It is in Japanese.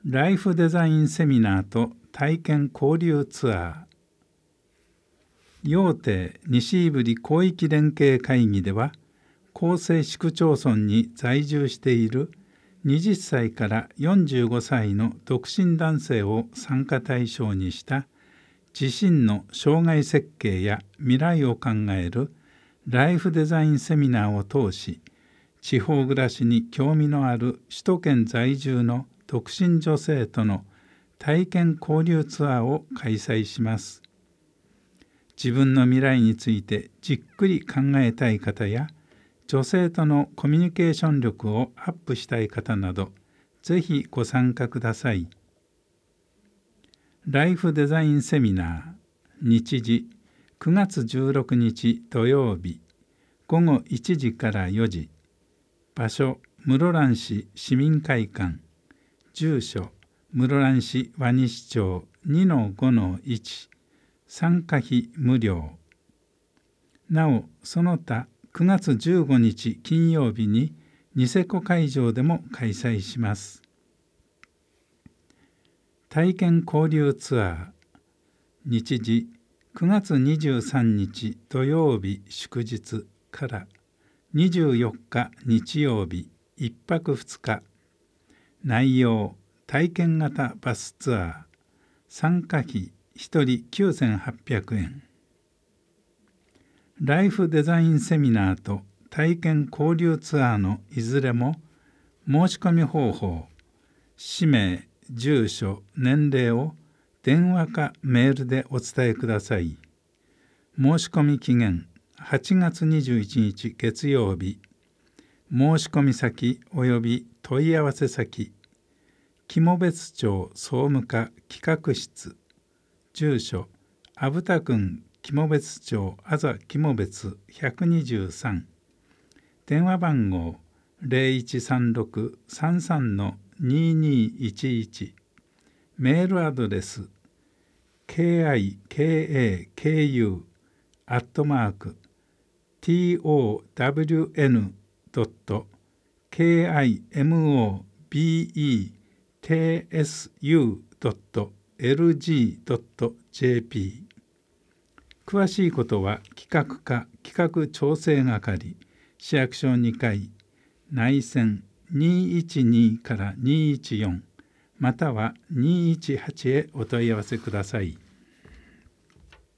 ライフデザインセミナーと体験交流ツアー。要邸西胆振広域連携会議では、厚生市区町村に在住している20歳から45歳の独身男性を参加対象にした自身の生涯設計や未来を考えるライフデザインセミナーを通し、地方暮らしに興味のある首都圏在住の独身女性との体験交流ツアーを開催します。自分の未来についてじっくり考えたい方や、女性とのコミュニケーション力をアップしたい方など、ぜひご参加ください。ライフデザインセミナー、日時9月16日土曜日、午後1時から4時、場所室蘭市市民会館、住所室蘭市和西町 2-5-1、参加費無料。なお、その他9月15日金曜日にニセコ会場でも開催します。体験交流ツアー、日時9月23日土曜日祝日から24日日曜日1泊2日。内容、体験型バスツアー。参加費1人9800円。ライフデザインセミナーと体験交流ツアーのいずれも申し込み方法、氏名、住所、年齢を電話かメールでお伝えください。申し込み期限8月21日月曜日。申し込み先及び問い合わせ先、肝別町総務課企画室、住所阿武田郡肝別町あざ肝別123、電話番号0136-33-2211、メールアドレス kikown.town.kimobetsu.lg.jp。 詳しいことは企画課企画調整係、市役所2階、内線212から214、または218へお問い合わせください。